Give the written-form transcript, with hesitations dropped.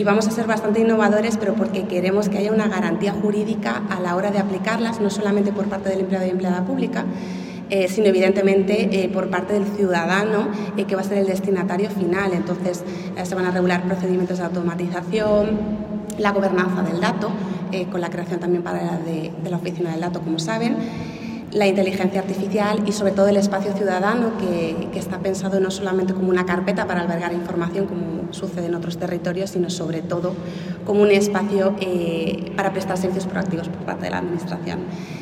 Y vamos a ser bastante innovadores, pero porque queremos que haya una garantía jurídica a la hora de aplicarlas, no solamente por parte del empleado y empleada pública, sino evidentemente por parte del ciudadano, que va a ser el destinatario final. Entonces se van a regular procedimientos de automatización, la gobernanza del dato, con la creación también de la oficina del dato, como saben, la inteligencia artificial y sobre todo el espacio ciudadano, que está pensado no solamente como una carpeta para albergar información, como sucede en otros territorios, sino sobre todo como un espacio para prestar servicios proactivos por parte de la Administración.